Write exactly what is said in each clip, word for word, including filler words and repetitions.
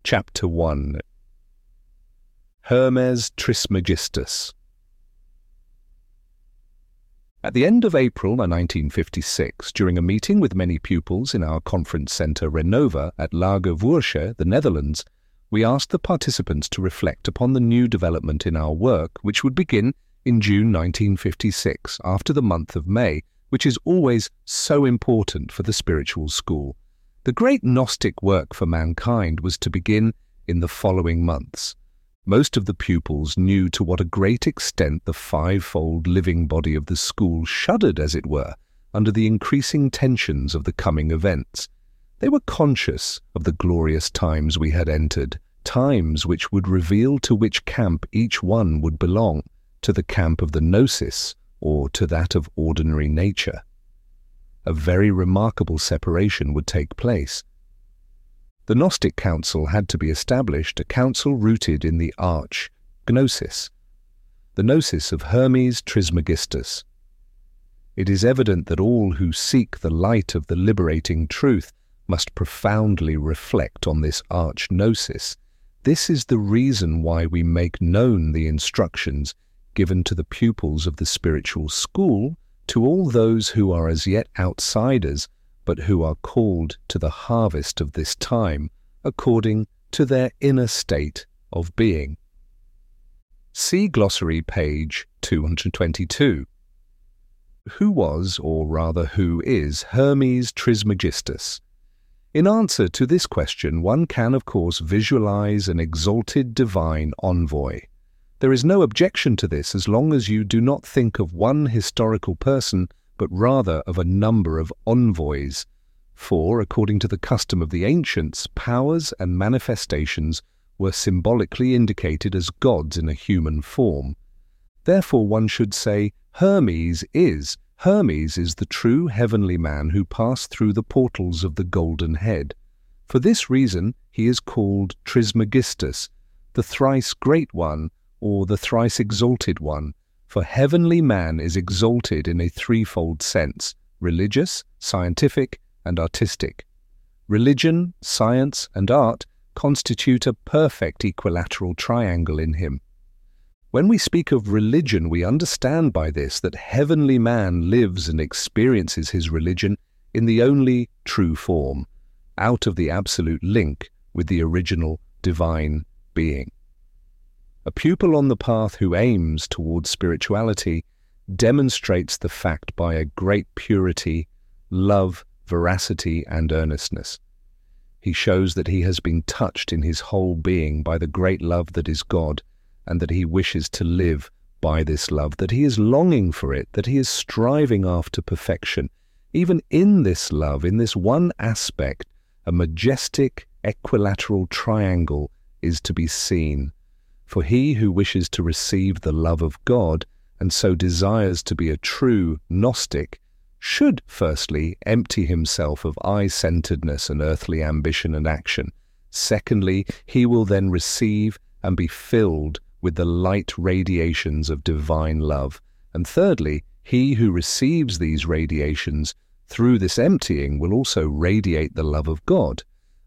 Chapter one. Hermes Trismegistus. At the end of April nineteen fifty-six, during a meeting with many pupils in our conference centre Renova at Lage Vuursche, the Netherlands, we asked the participants to reflect upon the new development in our work, which would begin in June nineteen fifty-six, after the month of May, which is always so important for the spiritual school. The great Gnostic work for mankind was to begin in the following months. Most of the pupils knew to what a great extent the fivefold living body of the school shuddered, as it were, under the increasing tensions of the coming events. They were conscious of the glorious times we had entered, times which would reveal to which camp each one would belong, to the camp of the Gnosis or to that of ordinary nature. A very remarkable separation would take place. The Gnostic Council had to be established, a council rooted in the arch Gnosis, the Gnosis of Hermes Trismegistus. It is evident that all who seek the light of the liberating truth must profoundly reflect on this arch Gnosis. This is the reason why we make known the instructions given to the pupils of the spiritual school, to all those who are as yet outsiders, but who are called to the harvest of this time, according to their inner state of being. See glossary page two hundred twenty-two. Who was, or rather who is, Hermes Trismegistus? In answer to this question, one can of course visualize an exalted divine envoy. There is no objection to this as long as you do not think of one historical person, but rather of a number of envoys. For, according to the custom of the ancients, powers and manifestations were symbolically indicated as gods in a human form. Therefore one should say, Hermes is. Hermes is the true heavenly man who passed through the portals of the Golden Head. For this reason he is called Trismegistus, the thrice great one, or the thrice exalted one, for heavenly man is exalted in a threefold sense: religious, scientific, and artistic. Religion, science, and art constitute a perfect equilateral triangle in him. When we speak of religion, we understand by this that heavenly man lives and experiences his religion in the only true form, out of the absolute link with the original divine being. A pupil on the path who aims towards spirituality demonstrates the fact by a great purity, love, veracity, and earnestness. He shows that he has been touched in his whole being by the great love that is God, and that he wishes to live by this love, that he is longing for it, that he is striving after perfection. Even in this love, in this one aspect, a majestic equilateral triangle is to be seen. For he who wishes to receive the love of God, and so desires to be a true Gnostic, should firstly empty himself of eye-centeredness and earthly ambition and action. Secondly, he will then receive and be filled with the light radiations of divine love. And thirdly, he who receives these radiations through this emptying will also radiate the love of God.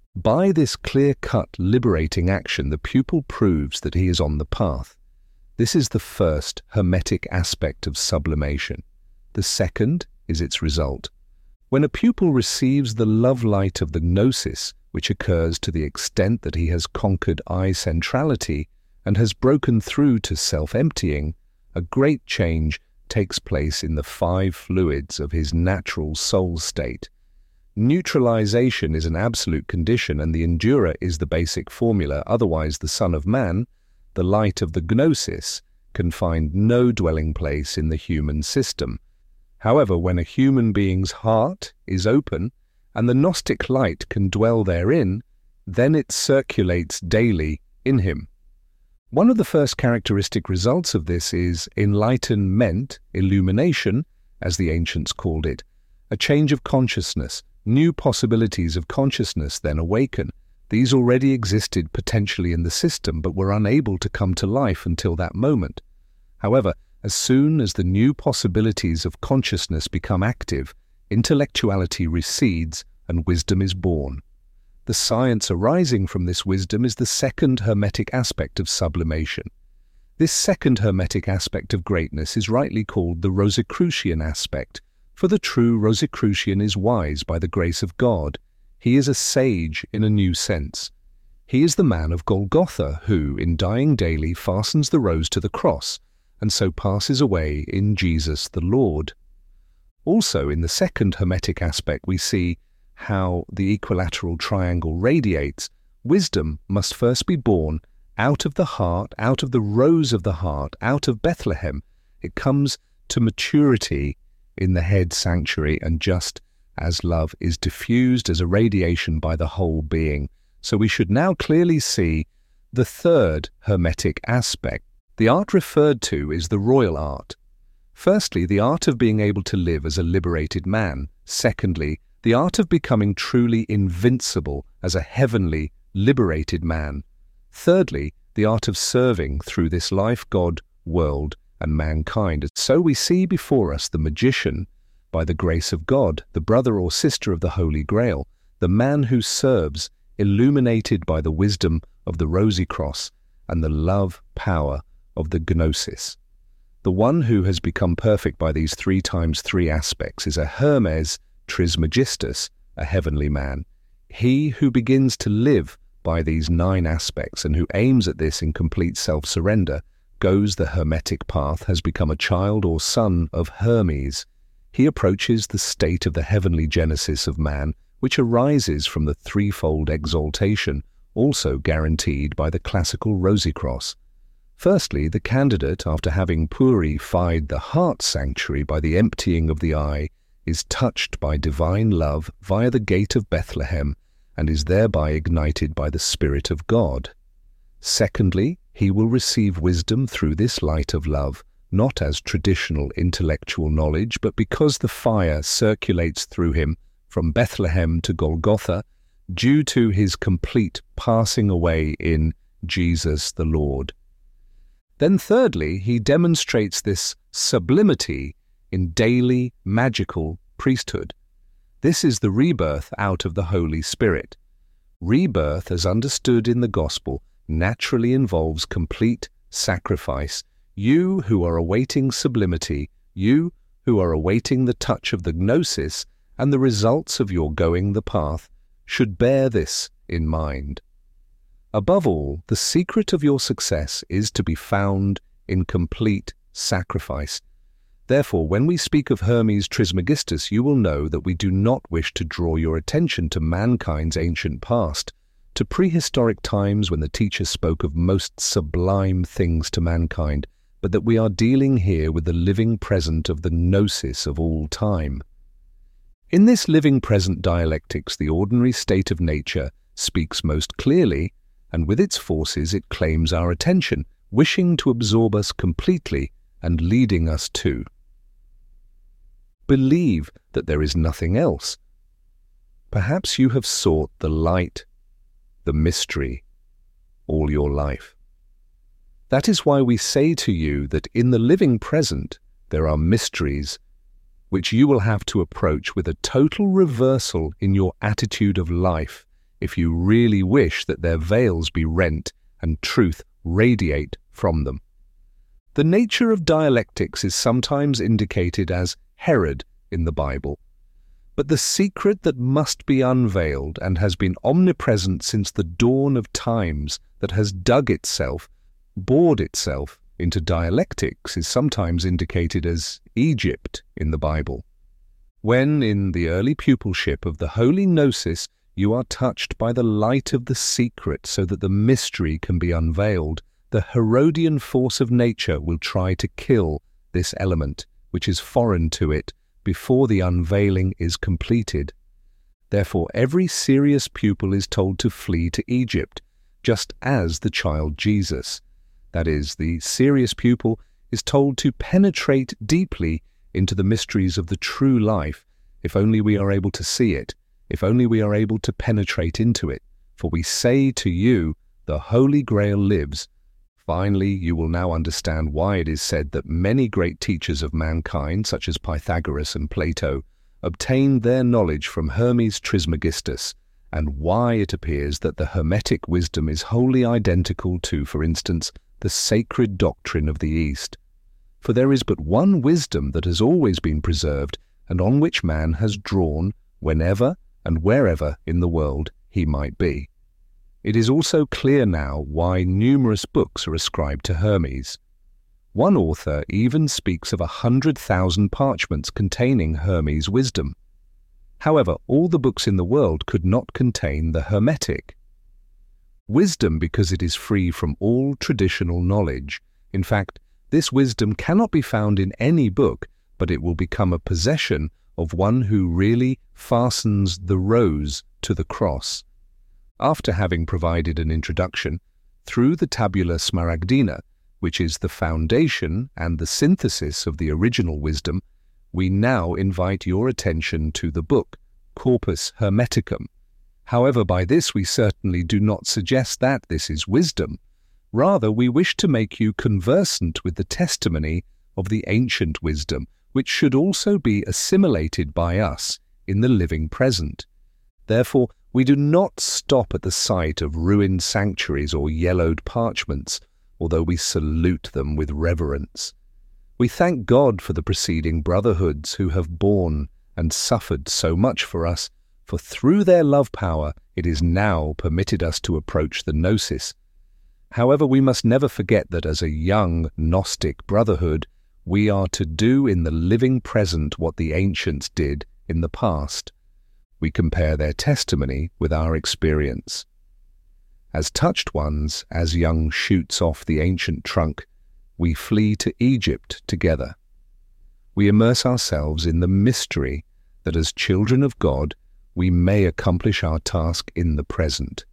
By this clear-cut, liberating action, the pupil proves that he is on the path. This is the first hermetic aspect of sublimation. The second is its result. When a pupil receives the love light of the gnosis, which occurs to the extent that he has conquered eye-centrality and has broken through to self-emptying, a great change takes place in the five fluids of his natural soul state. Neutralization is an absolute condition, and the endura is the basic formula. Otherwise, the Son of Man, the light of the gnosis, can find no dwelling place in the human system. However, when a human being's heart is open and the Gnostic light can dwell therein, then it circulates daily in him. One of the first characteristic results of this is enlightenment, illumination, as the ancients called it, a change of consciousness. New possibilities of consciousness then awaken. These already existed potentially in the system, but were unable to come to life until that moment. However, as soon as the new possibilities of consciousness become active, intellectuality recedes and wisdom is born. The science arising from this wisdom is the second hermetic aspect of sublimation. This second hermetic aspect of greatness is rightly called the Rosicrucian aspect, for the true Rosicrucian is wise by the grace of God. He is a sage in a new sense. He is the man of Golgotha who, in dying daily, fastens the rose to the cross, and so passes away in Jesus the Lord. Also, in the second hermetic aspect, we see how the equilateral triangle radiates. Wisdom must first be born out of the heart, out of the rose of the heart, out of Bethlehem. It comes to maturity in the head sanctuary, and just as love is diffused as a radiation by the whole being. So we should now clearly see the third hermetic aspect. The art referred to is the royal art. Firstly, the art of being able to live as a liberated man. Secondly, the art of becoming truly invincible as a heavenly, liberated man. Thirdly, the art of serving through this life, God, world, and mankind. So we see before us the magician, by the grace of God, the brother or sister of the Holy Grail, the man who serves, illuminated by the wisdom of the Rosy Cross and the love power of the Gnosis. The one who has become perfect by these three times three aspects is a Hermes Trismegistus, a heavenly man. He who begins to live by these nine aspects and who aims at this in complete self-surrender, goes the hermetic path, has become a child or son of Hermes. He approaches the state of the heavenly genesis of man, which arises from the threefold exaltation, also guaranteed by the classical Rosy Cross. Firstly, the candidate, after having purified the heart sanctuary by the emptying of the eye, is touched by divine love via the gate of Bethlehem, and is thereby ignited by the Spirit of God. Secondly, he will receive wisdom through this light of love, not as traditional intellectual knowledge, but because the fire circulates through him from Bethlehem to Golgotha, due to his complete passing away in Jesus the Lord. Then thirdly, he demonstrates this sublimity in daily magical priesthood. This is the rebirth out of the Holy Spirit. Rebirth, as understood in the Gospel, naturally involves complete sacrifice. You who are awaiting sublimity, you who are awaiting the touch of the Gnosis and the results of your going the path, should bear this in mind. Above all, the secret of your success is to be found in complete sacrifice. Therefore, when we speak of Hermes Trismegistus, you will know that we do not wish to draw your attention to mankind's ancient past, to prehistoric times when the teacher spoke of most sublime things to mankind, but that we are dealing here with the living present of the gnosis of all time. In this living present dialectics, the ordinary state of nature speaks most clearly, and with its forces it claims our attention, wishing to absorb us completely and leading us to believe that there is nothing else. Perhaps you have sought the light, the mystery, all your life. That is why we say to you that in the living present there are mysteries which you will have to approach with a total reversal in your attitude of life if you really wish that their veils be rent and truth radiate from them. The nature of dialectics is sometimes indicated as Herod in the Bible, but the secret that must be unveiled and has been omnipresent since the dawn of times, that has dug itself, bored itself into dialectics, is sometimes indicated as Egypt in the Bible. When, in the early pupilship of the Holy Gnosis, you are touched by the light of the secret so that the mystery can be unveiled, the Herodian force of nature will try to kill this element, which is foreign to it, before the unveiling is completed. Therefore, every serious pupil is told to flee to Egypt, just as the child Jesus, that is, the serious pupil, is told to penetrate deeply into the mysteries of the true life, if only we are able to see it, if only we are able to penetrate into it. For we say to you, the Holy Grail lives. Finally, you will now understand why it is said that many great teachers of mankind, such as Pythagoras and Plato, obtained their knowledge from Hermes Trismegistus, and why it appears that the Hermetic wisdom is wholly identical to, for instance, the sacred doctrine of the East. For there is but one wisdom that has always been preserved, and on which man has drawn whenever and wherever in the world he might be. It is also clear now why numerous books are ascribed to Hermes. One author even speaks of a hundred thousand parchments containing Hermes' wisdom. However, all the books in the world could not contain the Hermetic wisdom because it is free from all traditional knowledge. In fact, this wisdom cannot be found in any book, but it will become a possession of one who really fastens the rose to the cross. After having provided an introduction, through the Tabula Smaragdina, which is the foundation and the synthesis of the original wisdom, we now invite your attention to the book, Corpus Hermeticum. However, by this we certainly do not suggest that this is wisdom. Rather, we wish to make you conversant with the testimony of the ancient wisdom, which should also be assimilated by us in the living present. Therefore, we do not stop at the sight of ruined sanctuaries or yellowed parchments, although we salute them with reverence. We thank God for the preceding brotherhoods who have borne and suffered so much for us, for through their love power it is now permitted us to approach the Gnosis. However, we must never forget that as a young Gnostic brotherhood, we are to do in the living present what the ancients did in the past. We compare their testimony with our experience. As touched ones, as young shoots off the ancient trunk, we flee to Egypt together. We immerse ourselves in the mystery that as children of God, we may accomplish our task in the present.